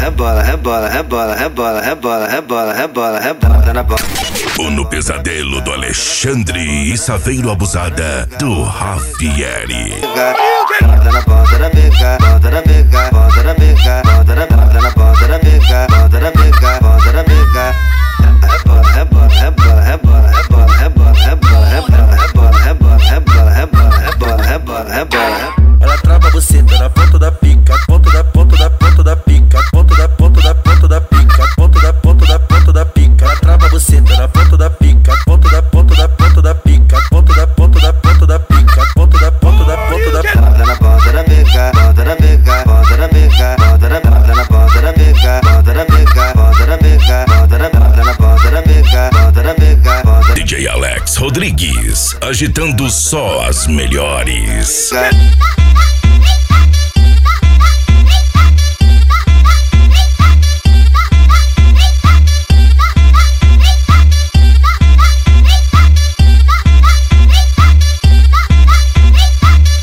rebola, rebola, rebola, rebola, rebola, rebola, rebola, rebola na bola. No pesadelo do Alexandre e Saveiro Abusada do Rafieri. Bota na ponta da bica, ponta da bica, ponta da bica, ponta da ponta na ponta da bica, ponta da bica, ponta da bica. Rebola, rebola, rebola, rebola, rebola, rebola, rebola, rebola, rebola, rebola, rebola, rebola, rebola, rebola. Ela trava você, tá na ponta da pica, ponta da ponta da ponta da pica, ponta da ponta da ponta da pica, ponta da ponta da ponta da pica. Ela trava você, tá na ponta da pica, ponta da ponta da ponta da pica, ponta da ponta da ponta da pica, ponta da ponta da ponta da pica. Ponta na ponta da bica, ponta da bica, ponta da bica, ponta da ponta na ponta da bica, ponta da bica, ponta da bica, ponta da ponta na ponta da bica, ponta da bica, ponta. DJ Alex Rodrigues, agitando só as melhores. Da